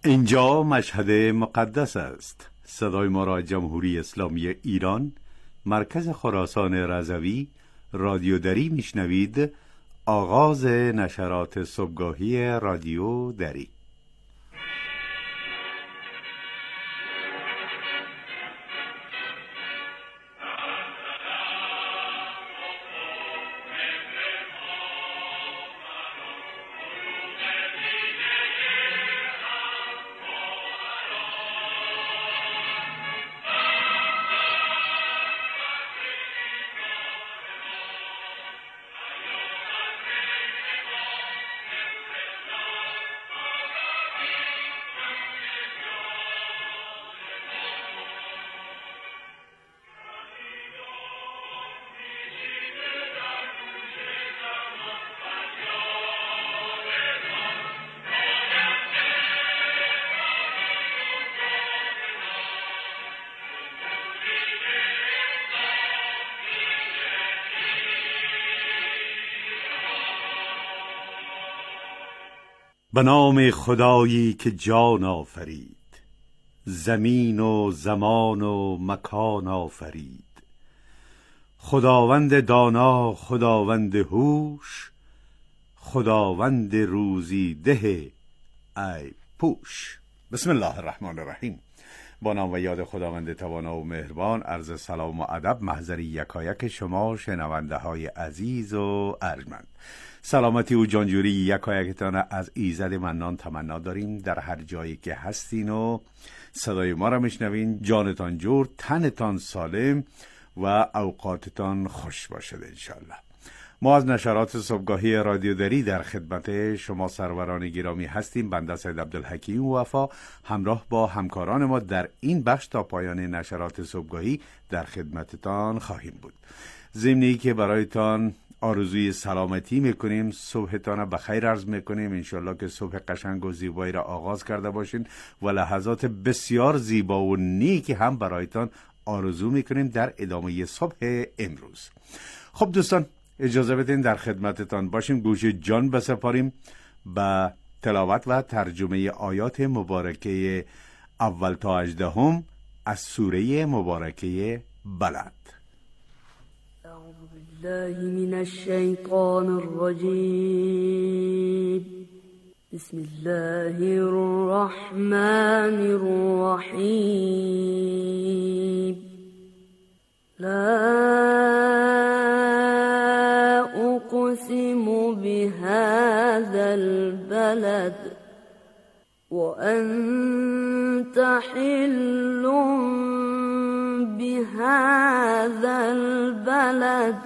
اینجا مشهد مقدس است. صدای ما را جمهوری اسلامی ایران، مرکز خراسان رضوی، رادیو دری میشنوید. آغاز نشرات صبحگاهی رادیو دری. به نام خدایی که جان آفرید، زمین و زمان و مکان آفرید. خداوند دانا، خداوند هوش، خداوند روزی ده ای پوش. بسم الله الرحمن الرحیم. با نام و یاد خداوند توانا و مهربان. عرض سلام و ادب محضر یکایک شما شنونده های عزیز و ارجمند. سلامتی و جانجوری یکایکتان از ایزد منان تمنا داریم. در هر جایی که هستین و صدای ما را میشنوین، جانتان جور، تنتان سالم و اوقاتتان خوش باشد انشالله. ما از نشرات صبحگاهی رادیو دری در خدمت شما سروران گرامی هستیم. بنده سید عبدالحکیم وفا همراه با همکاران ما در این بخش تا پایان نشرات صبحگاهی در خدمتتان خواهیم بود. ضمنی که برایتان آرزوی سلامتی میکنیم، صبحتان بخیر عرض میکنیم. انشالله که صبح قشنگ و زیبایی را آغاز کرده باشین و لحظات بسیار زیبا و نیکی هم برایتان آرزو میکنیم در ادامه صبح امروز. خب دوستان، اجازه بدین در خدمتتان باشیم. گوش جان بسپاریم به تلاوت و ترجمه آیات مبارکه اول تا 18 از سوره مبارکه بلد. اعوذ بالله من الشیطان الرجیم. بسم الله الرحمن الرحیم. لا أقسم بهذا البلد وأنت حل بهذا البلد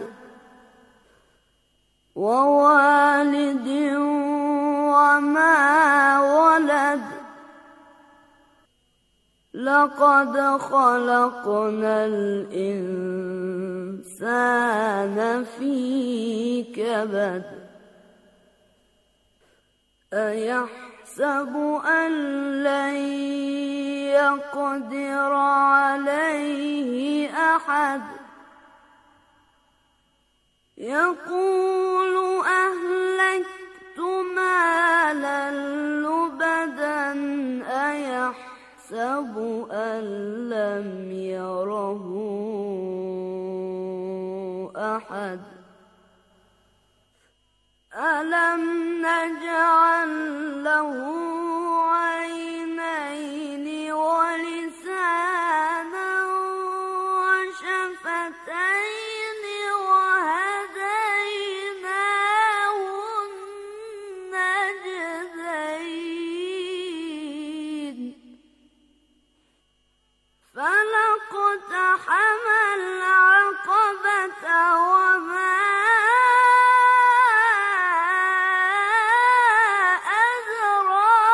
ووالد وما ولد لقد خلقنا الإنسان في كبد أيحسب أن لن يقدر عليه أحد يقول أهلكت مالا لبدا أيحسب أن لم يره أحد ألم نجعل له عينين ولسانا وشفتين وهديناه النجدين فلاقتحم العقبة وما أدراك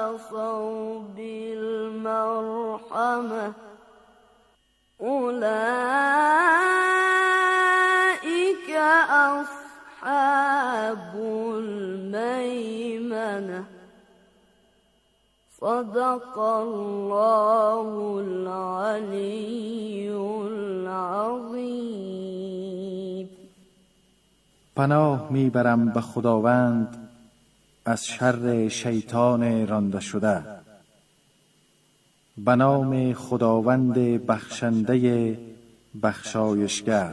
عصوا بالمرحمة أولئك أصحاب الميمنة صدق الله العلی العظیم. پناه میبرم به خداوند از شر شیطان رانده شده. به نام خداوند بخشنده بخشایشگر.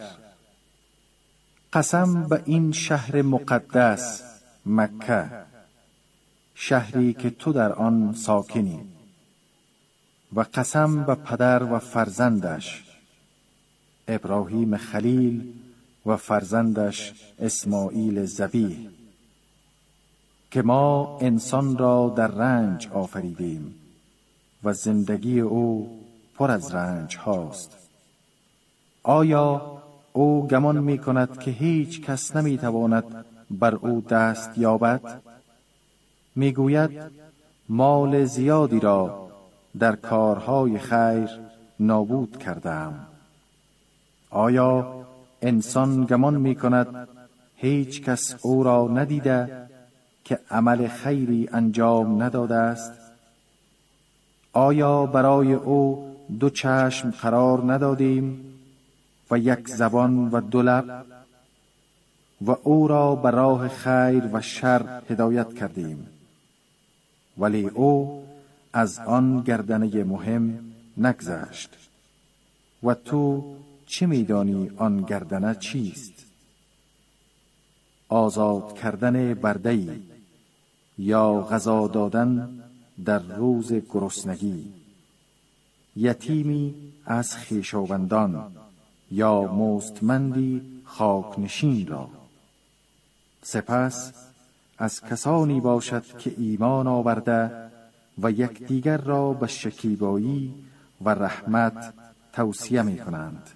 قسم به این شهر مقدس مکه، شهری که تو در آن ساکنی، و قسم به پدر و فرزندش ابراهیم خلیل و فرزندش اسماعیل ذبیح که ما انسان را در رنج آفریدیم و زندگی او پر از رنج هاست. آیا او گمان می کند که هیچ کس نمی تواند بر او دست یابد؟ می گوید مال زیادی را در کارهای خیر نابود کردم. آیا انسان گمان می کند هیچ کس او را ندیده که عمل خیری انجام نداده است؟ آیا برای او دو چشم قرار ندادیم و یک زبان و دو لب و او را به راه خیر و شر هدایت کردیم؟ ولی او از آن گردنه مهم نگذشت. و تو چه می‌دانی آن گردنه چیست؟ آزاد کردن برده‌ای یا غذا دادن در روز گرسنگی، یتیمی از خویشاوندان یا مستمندی خاکنشین را. سپس از کسانی باشد که ایمان آورده و یکدیگر را به شکیبایی و رحمت توصیه می کنند.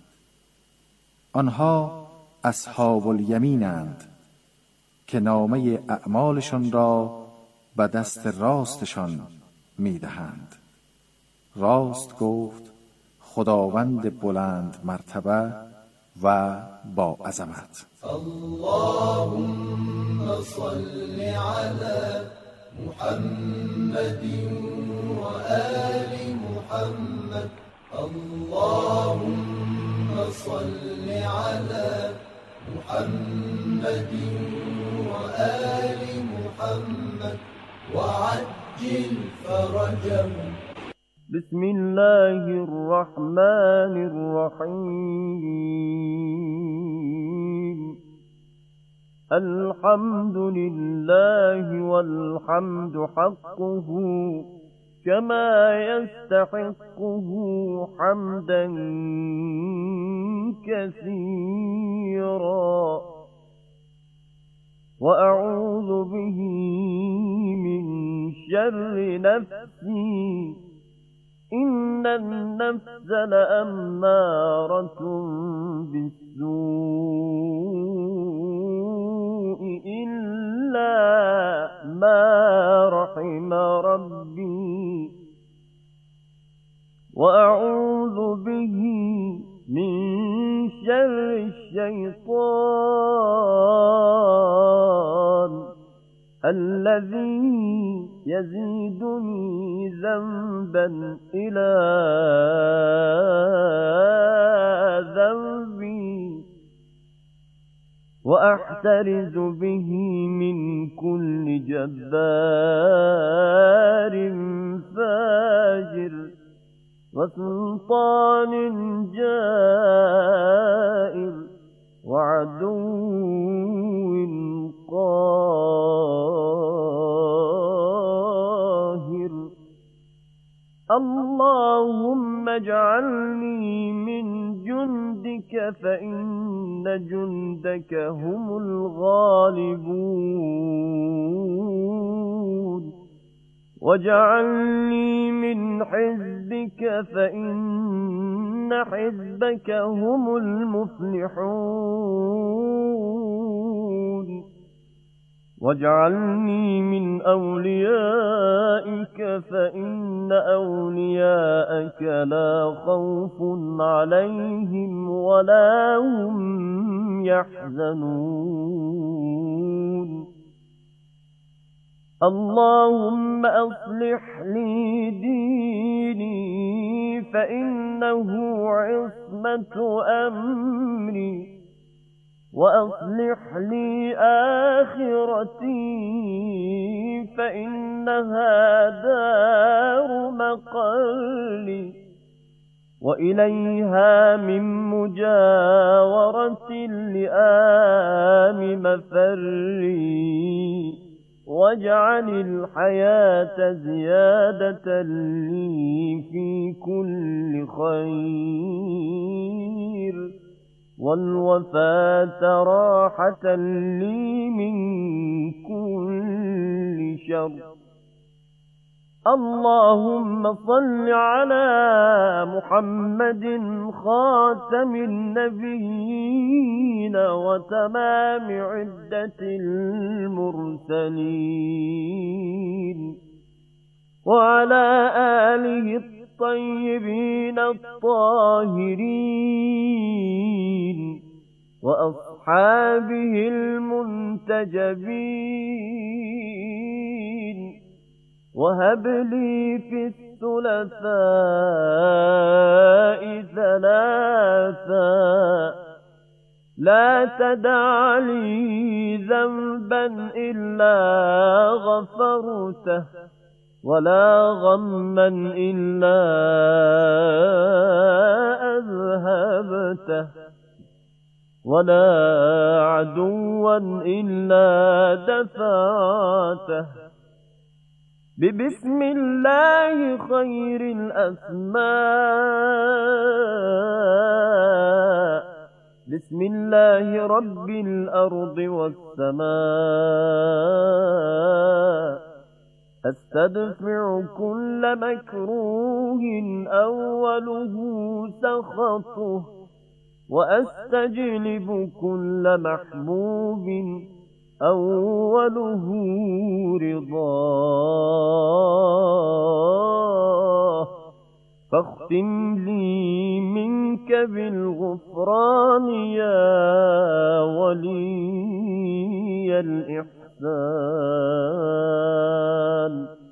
آنها اصحاب الیمینند که نامه اعمالشان را به دست راستشان می دهند. راست گفت خداوند بلند مرتبه و با عظمت. اللهم صل على محمد و آل محمد. اللهم صل على محمد و آل محمد وعجل فرجهم. بسم الله الرحمن الرحیم. الحمد لله والحمد حقه كما يستحقه حمدا كثيرا وأعوذ به من شر نفسي إن النفس لأمارة بالسوء إلا ما رحم ربي وأعوذ به من شر الشيطان الذي يزيدني ذنبا إلى ذنبي وأحترز به من كل جبار فاجر وسلطان جائر وعدو قاهر. اللهم اجعلني من جندك فإن جندك هم الغالبون واجعلني من حزبك فإن حزبك هم المفلحون واجعلني من أوليائك فإن أولياءك لا خوف عليهم ولا هم يحزنون اللهم أصلح لي ديني فإنه عصمة أمري وأصلح لي آخرتي فإنها دار مقالي وإليها من مجاورة لآم مفري واجعل الحياة زيادة لي في كل خير والوفاة راحة لي من كل شر اللهم صل على محمد خاتم النبيين وتمام عدة المرسلين وعلى آله الطيبين الطاهرين وأصحابه المنتجبين وهب لي في الثلثاء ثلاثا لا تدع لي ذنبا إلا غفرته ولا غما إلا أذهبته ولا عدوا إلا دفعته ببسم الله خير الأسماء بسم الله رب الأرض والسماء أستدفع كل مكروه أوله سخطه وأستجلب كل محبوب أوله رضاه فاختم لي منك بالغفران يا ولي الإحسان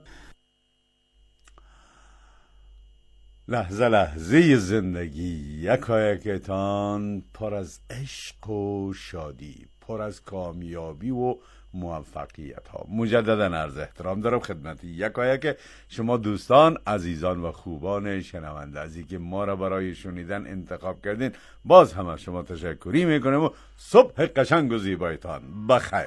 لحظه لحظه زندگی یکایکتان پر از عشق و شادی، پر از کامیابی و موفقیت ها. مجددا عرض احترام دارم خدمت یکایک شما دوستان عزیزان و خوبان شنونده ازی که ما را برای شنیدن انتخاب کردین. باز هم از شما تشکری میکنم و صبح قشنگ و زیبایتان بخیر.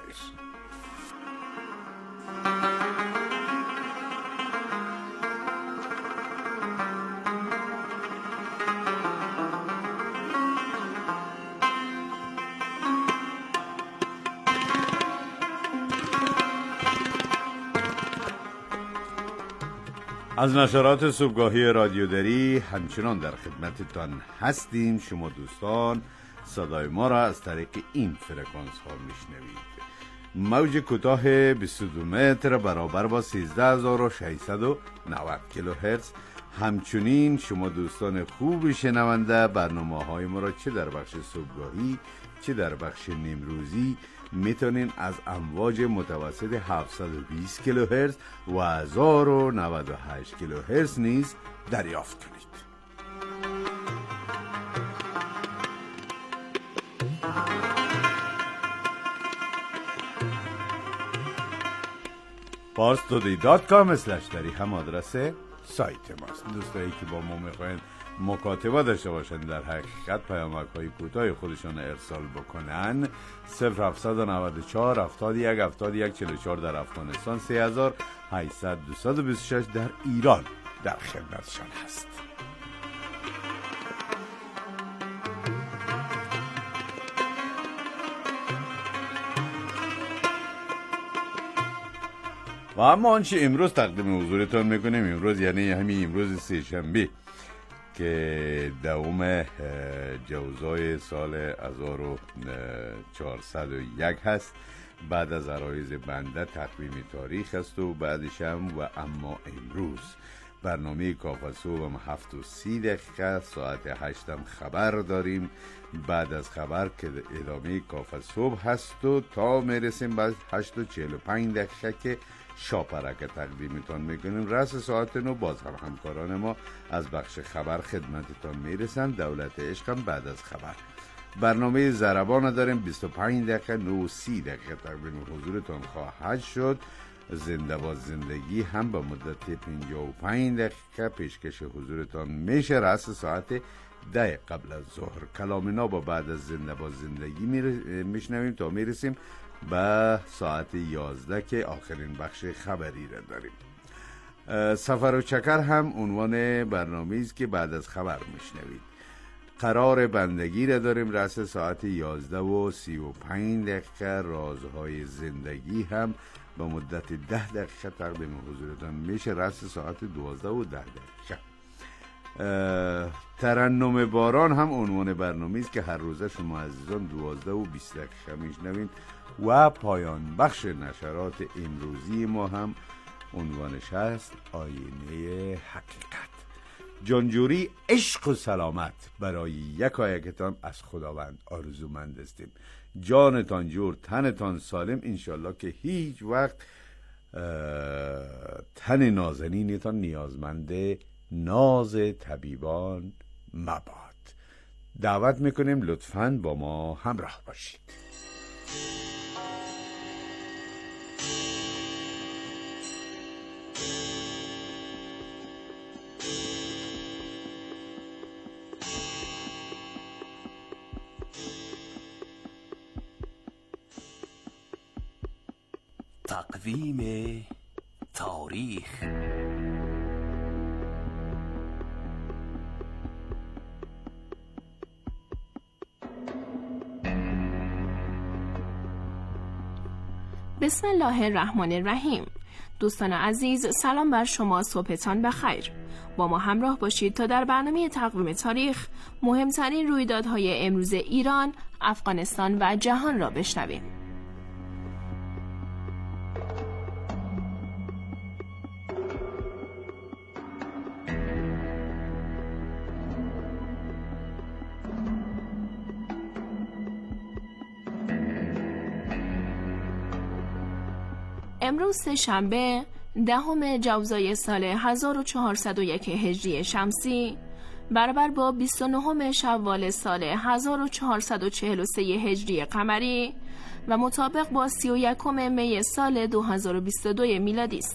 از نشرات صبحگاهی رادیو دری همچنان در خدمتتان هستیم. شما دوستان صدای ما را از طریق این فرکانس ها میشنوید. موج کوتاه 22 متر برابر با 13690 کیلوهرتز. همچنین شما دوستان خوب شنونده برنامه های ما را چه در بخش صبحگاهی چه در بخش نیمروزی میتونین از امواج متوسط 720 کیلوهرتز و 1098 کیلوهرتز نیز دریافت کنید. parstoday.com/dari هم آدرس سایت ماست. دوستایی که با ما میخواین مکاتبه داشته باشن در حقیقت پیامک‌های کوتاه خودشان ارسال بکنن 0794 71 71 44 در افغانستان 3800 226 در ایران در خدمتشان هست. و اما آنچه امروز تقدیم حضورتان میکنیم، امروز یعنی همین امروز سه‌شنبه که دوم جوزای سال 1401 هست بعد از عرایض بنده تقویم تاریخ است و بعدش هم و اما امروز. برنامه کافه صبح هم 7:30 ساعت 8 هم خبر داریم. بعد از خبر که ادامه کافه صبح هست و تا میرسیم بعد 8:45 که شاپرک تقدیمتان میکنیم. رأس ساعت 9 باز هم همکاران ما از بخش خبر خدمتتان میرسن. دولت عشق هم بعد از خبر. برنامه ضربان داریم 25 دقیقه 9:30 تقدیم حضورتان خواهد شد. زنده با زندگی هم به مدت 55 دقیقه پیشکش حضورتان میشه. رأس ساعت 10 قبل از ظهر کلام ناب بعد از زنده با زندگی میشنویم تا میرسیم به ساعت 11 که آخرین بخش خبری را داریم. سفر و چکر هم عنوان برنامه است که بعد از خبر میشنوید. قرار بندگی را داریم رأس ساعت 11:35 رازهای زندگی هم با مدت 10 دقیقه تقدیم حضورتان میشه. رأس ساعت 12:10. ترنم باران هم عنوان برنامه است که هر روزه شما عزیزان 12:20 میشنوید و پایان بخش نشرات امروزی ما هم عنوانش هست آینه حقیقت. جانجوری، عشق و سلامت برای یکایکتان از خداوند آرزومند هستیم. جانتان جور، تنتان سالم، انشالله که هیچ وقت تن نازنینتان نیازمند ناز طبیبان مباد. دعوت میکنیم لطفاً با ما همراه باشید. تقویم تاریخ. بسم الله الرحمن الرحیم. دوستان عزیز، سلام بر شما، صبحتان بخیر. با ما همراه باشید تا در برنامه تقویم تاریخ مهمترین رویدادهای امروز ایران، افغانستان و جهان را بشنویم. امروز سه‌شنبه 10 جوزای سال 1401 هجری شمسی برابر با 29 شوال سال 1443 هجری قمری و مطابق با 31 می سال 2022 میلادی است.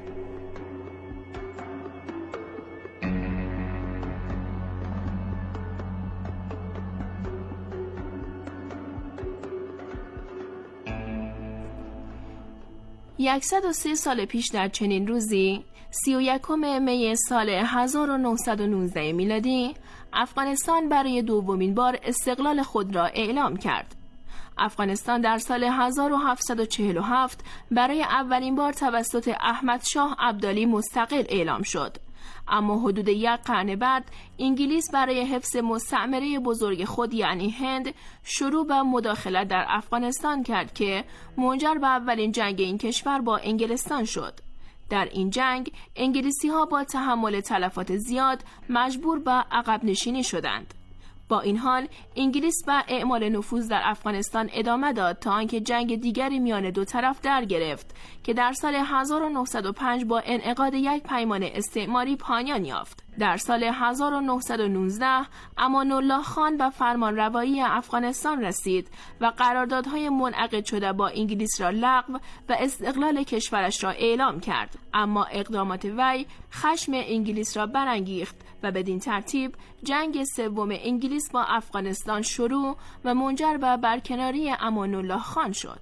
یکصد و 3 سال پیش در چنین روزی 31 می سال 1919 میلادی افغانستان برای دومین بار استقلال خود را اعلام کرد. افغانستان در سال 1747 برای اولین بار توسط احمد شاه ابدالی مستقل اعلام شد. اما حدود یک قرن بعد انگلیس برای حفظ مستعمره بزرگ خود یعنی هند شروع به مداخلت در افغانستان کرد که منجر به اولین جنگ این کشور با انگلستان شد. در این جنگ انگلیسی ها با تحمل تلفات زیاد مجبور به عقب نشینی شدند. با این حال انگلیس به اعمال نفوذ در افغانستان ادامه داد تا آنکه جنگ دیگری میان دو طرف در گرفت که در سال 1905 با انعقاد یک پیمان استعماری پایان یافت. در سال 1919 امان الله خان به فرمان روایی افغانستان رسید و قراردادهای منعقد شده با انگلیس را لغو و استقلال کشورش را اعلام کرد. اما اقدامات وی خشم انگلیس را برانگیخت و بدین ترتیب جنگ سوم انگلیس با افغانستان شروع و منجر به برکناری امان الله خان شد.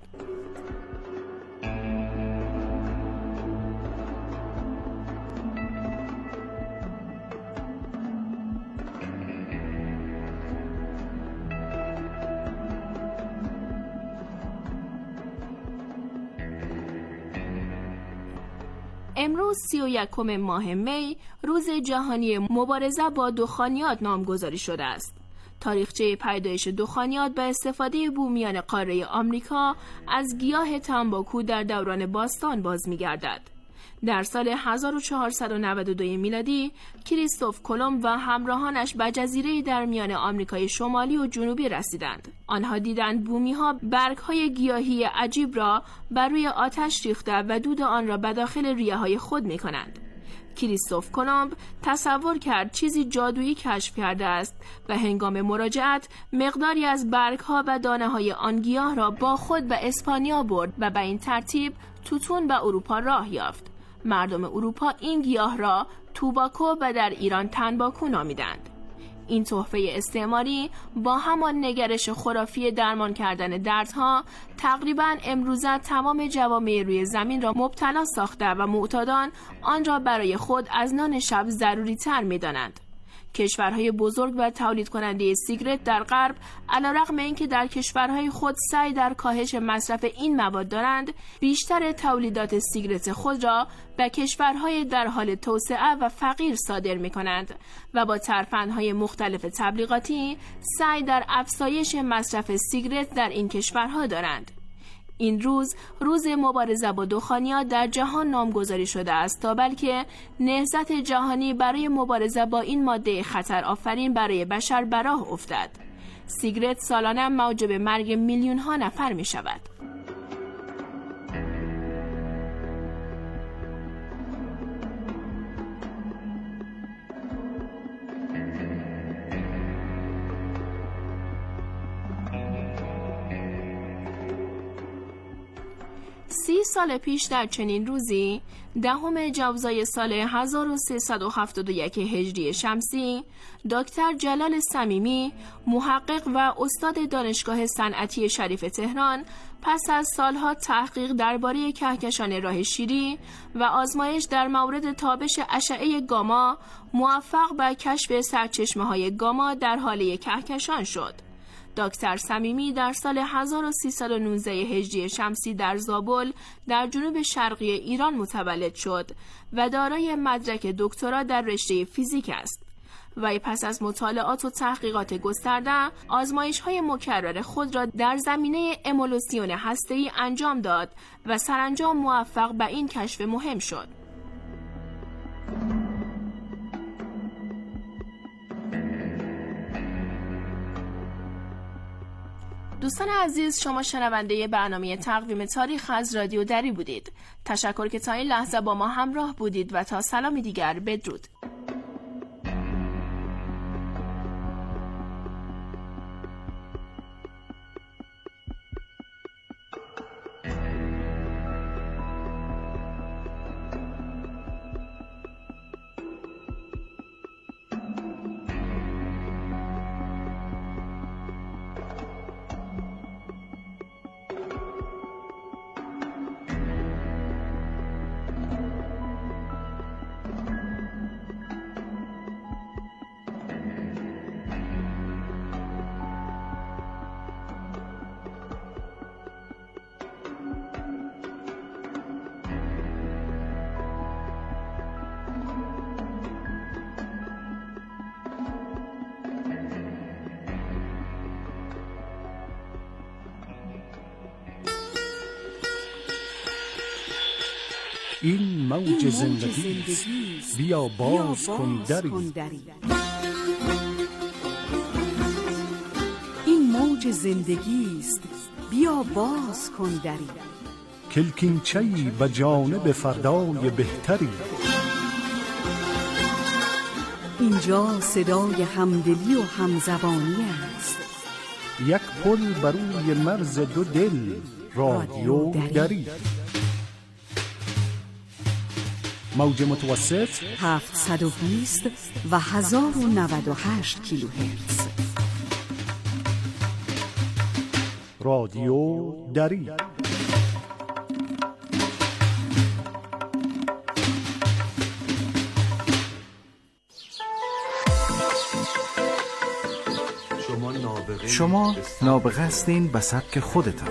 امروز 31 ماه می روز جهانی مبارزه با دخانیات نامگذاری شده است. تاریخچه پیدایش دخانیات به استفاده بومیان قاره آمریکا از گیاه تنباکو در دوران باستان باز می‌گردد. در سال 1492 میلادی کریستوف کلمب و همراهانش به جزیره در میان آمریکای شمالی و جنوبی رسیدند. آنها دیدند بومی‌ها برگ‌های گیاهی عجیب را بر روی آتش ریخته و دود آن را به داخل ریه‌های خود می‌کنند. کریستوف کلمب تصور کرد چیزی جادویی کشف کرده است و هنگام مراجعت مقداری از برگ‌ها و دانه‌های آن گیاه را با خود به اسپانیا برد و به این ترتیب توتون به اروپا راه یافت. مردم اروپا این گیاه را توباکو و در ایران تنباکو نامیدند. این تحفه استعماری با همان نگرش خرافی درمان کردن دردها تقریباً امروزه تمام جوامع روی زمین را مبتلا ساخته و معتادان آن را برای خود از نان شب ضروری تر می دانند. کشورهای بزرگ و تولید کننده سیگرت در غرب علیرغم اینکه در کشورهای خود سعی در کاهش مصرف این مواد دارند، بیشتر تولیدات سیگرت خود را به کشورهای در حال توسعه و فقیر صادر می کنند و با ترفندهای مختلف تبلیغاتی سعی در افزایش مصرف سیگرت در این کشورها دارند. این روز مبارزه با دخانیات در جهان نامگذاری شده است تا بلکه نهضت جهانی برای مبارزه با این ماده خطر آفرین برای بشر به راه افتد. سیگرت سالانه موجب مرگ میلیون ها نفر می شود. سال پیش در چنین روزی 10 جوزای سال 1371 هجری شمسی دکتر جلال صمیمی محقق و استاد دانشگاه صنعتی شریف تهران پس از سالها تحقیق درباره کهکشان راه شیری و آزمایش در مورد تابش اشعه گاما موفق به کشف سرچشمه‌های گاما در حاله کهکشان شد. دکتر صمیمی در سال 1319 هجری شمسی در زابل در جنوب شرقی ایران متولد شد و دارای مدرک دکترا در رشته فیزیک است. و پس از مطالعات و تحقیقات گسترده آزمایش‌های مکرر خود را در زمینه امولوسیون هسته‌ای انجام داد و سرانجام موفق به این کشف مهم شد. دوستان عزیز، شما شنونده برنامه تقویم تاریخ از رادیو دری بودید. تشکر که تا این لحظه با ما همراه بودید و تا سلامی دیگر بدرود. این موج زندگی است، بیا باز کن دری. این موج زندگی است، بیا باز کن دری. کلکینچه‌ای به جانب فردای بهتری. اینجا صدای همدلی و همزبانی است. یک پل بر روی مرز دو دل، رادیو دری. موج متوسط 720 و 1098 کیلوهرتز. رادیو دری. شما نابغه هستین به سبک خودتان.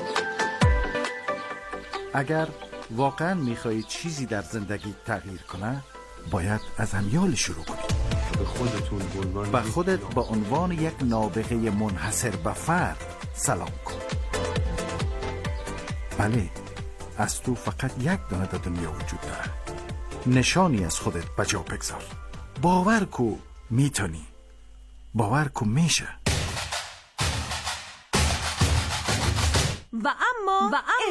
اگر واقعا میخواهید چیزی در زندگی تغییر کنه، باید از امیال شروع کنید. به خودتون به عنوان به خودت به عنوان یک نابغه منحصر به فرد سلام کن. بله، از تو فقط یک دانه در دنیا وجود داره. نشانی از خودت بجا بگذار. باور کو میتونی، باور کو میشه. و اما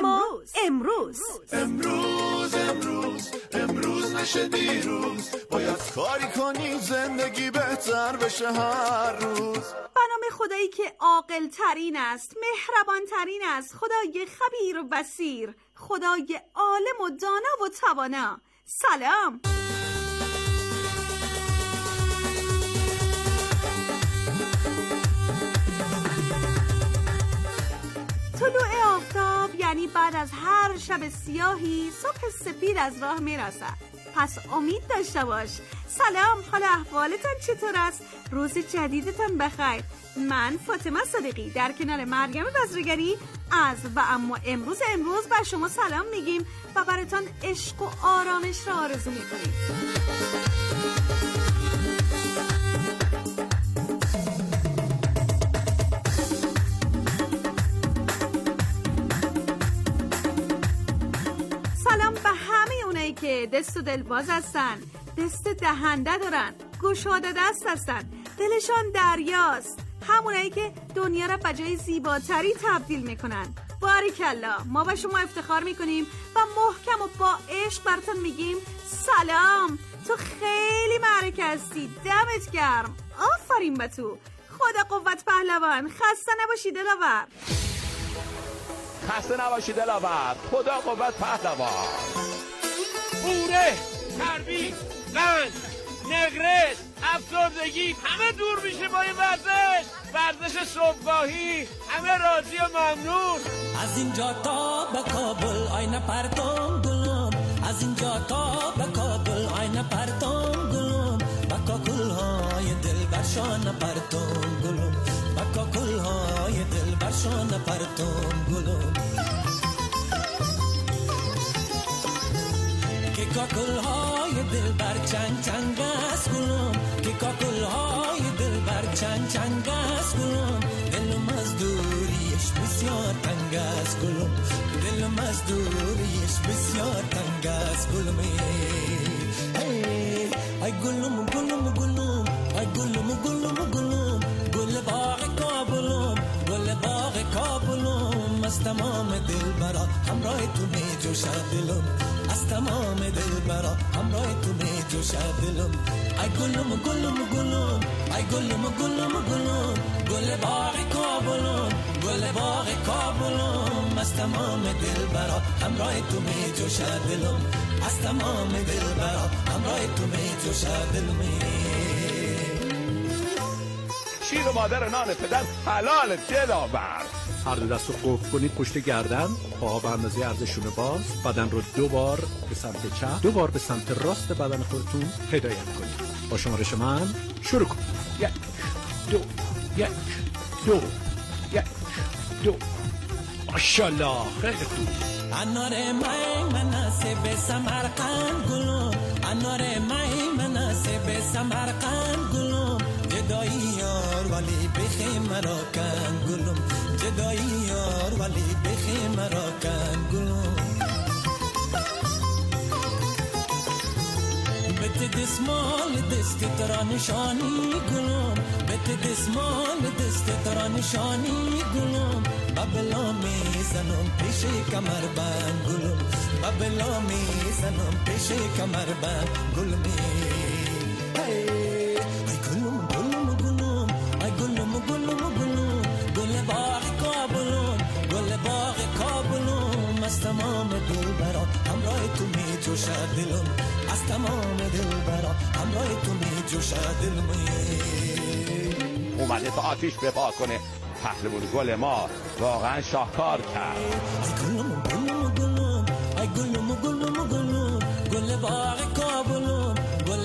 امروز نشه دیروز، باید کاری کنی زندگی بهتر بشه هر روز. به نام خدایی که عاقل ترین است، مهربان ترین است، خدای خبیر و بصیر، خدای عالم و دانا و توانا. سلام. طلوع آفتاب یعنی بعد از هر شب سیاهی صبح سپید از راه میرسد. پس امید داشته باش. سلام، حال احوالتان چطور است؟ روز جدیدتان بخیر. من فاطمه صادقی در کنار مریم بزرگری از و اما امروز بر شما سلام میگیم و براتان عشق و آرامش را آرزو میکنیم. سلام به همه اونایی که دست و دلباز هستن، دست دهنده دارن، گشاده دست هستن، دلشان دریاست، همونایی که دنیا را به جای زیباتری تبدیل میکنن. باریکلا، ما با شما افتخار میکنیم و محکم و با عشق براتون میگیم سلام. تو خیلی معرکه هستی، دمت گرم. آفرین به تو. خدا قوت پهلوان. خسته نباشی دلاور. خسته نباشی دلاور. خدا قوت پهلوان. پوره، چربی، قند، نقرس، افسردگی همه دور میشه با این ورزش صبحگاهی. همه راضی و ممنون. از اینجا تا به کابل آینه پرتم گلم، از اینجا تا به کابل آینه پرتم گلم، با کاکل‌های دل برشان پرتم گلم، با کاکل‌های دل برشان پرتم گلم. که کاکل‌های دل بر چنگ چنگ است گلم، که کاکل‌های دل بر چنگ چنگ است گلم. دلم از دوریش بسیار تنگ است گلم، دلم از دوریش بسیار تنگ است گلم. ای گلم گلم گلم، ای گلم گلم گلم، گل باغ کابلم، گل باغ کابلم. از تمام دل برا همراه تو می جوشد دلم، از تمام دل برا همراه تو می جوشد دلم. ای گلم گلم گلم، ای گلم گلم گلم، گل باغ کابلم، گل باغ کابلم. از تمام دل برا همراه تو می جوشد دلم، از تمام دل برا همراه تو می جوشد دلم. شیر و مادر نان پدر حلال دلاور. هر دو دست رو قفل کنید پشت گردن، پاها به اندازه عرضشون باز، بدن رو 2 بار به سمت چپ، 2 بار به سمت راست بدن خودتون هدایت کنید. با شمارش من شروع کن. 1 2 1 2 1 2. ماشاءالله، خیلی خوب. انار مناسب سمرقند گلم، انار مناسب سمرقند گلم. جدایی یار ولی بخی مرا کن گلم، جدایی یار ولی بخی مرا کن گلم. بت دسمال دست ترا نشانی گلم، بت دسمال دست ترا نشانی گلم. بابلا می زنم پیش کمر بند گلم، بابلا می زنم پیش کمر بند گلم. ای گلم گلم گلم، ای گلم گلم گلم، گل باغ کابلم، گل باغ کابلم. از تمام دل برا همراه تو می جوشد دلم، از تمام دل برا همراه تو می جوشد دلم. اومده تا آتیش بپا کنه. پهلوان گل ما واقعا شاهکار کرد. ای گلم گلم گلم، ای گلم گلم گلم، گل باغ کابلم، گل